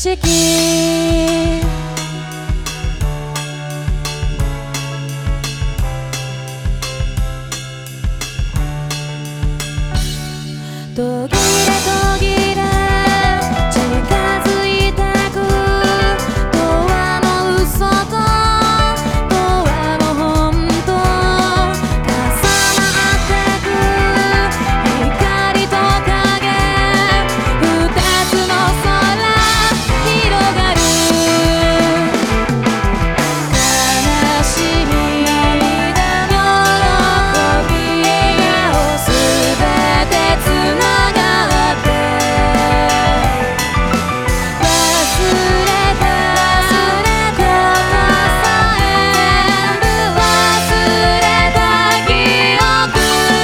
色途切れ途切れ近づいてく永遠の嘘と永遠の本当重なってく光と影二つの空広がる悲しみだ喜びがすべてつながって忘れたことさえ忘れた記憶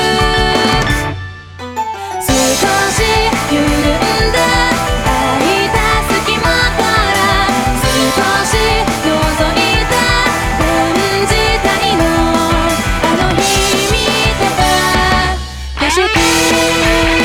少し緩んで空いた隙間から少し覗いて感じたいのあの日見てた景色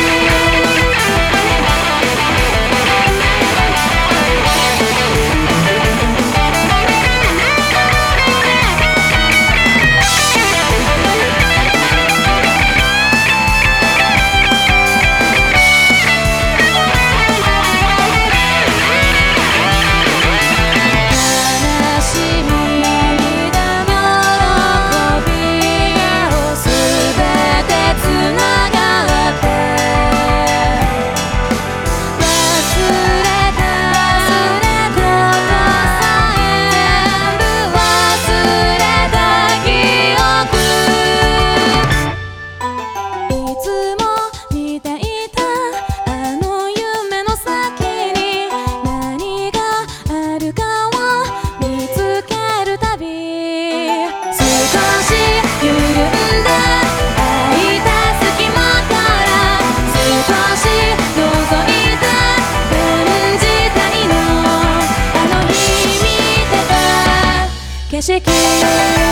悲しみ涙喜びがすべてつながって忘れたことさえ忘れた記憶いつも見ていたあの夢の先に何があるかを見つけるたび少し緩んで空いた隙間から少し覗いて感じたいのあの日見てた景色